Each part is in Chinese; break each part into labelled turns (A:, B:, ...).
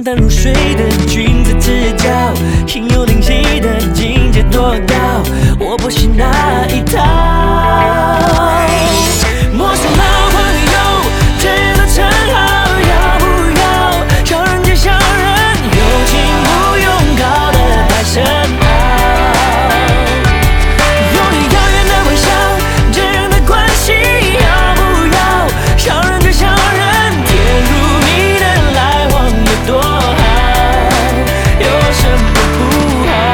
A: 淡如水的君子之交，心有灵犀的境界多高，我不信那一套。陌生老朋友，这样的称号要不要？小人接小人，友情不用搞得太深奥。有你遥远的微笑，这样的关系要不要？小人对小人，甜如蜜的来往有多好？有什么不好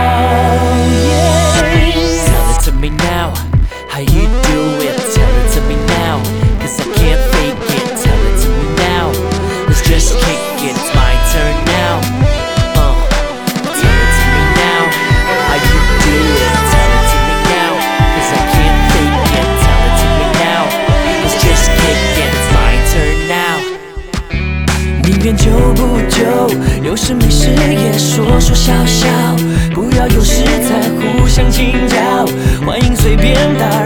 A: ？Tell it to me now, how you do it? Tell it to me now, 'cause I can't fake it. Tell it to me now, let's just kick it. It's my turn now. Tell it to me now, how you do it? Tell it to me now, 'cause I can't fake it. Tell it to me now, let's just kick it. It's my turn now. 宁愿久不久，有事没事也说说笑笑，不要有事才互相请教，欢迎随便打扰。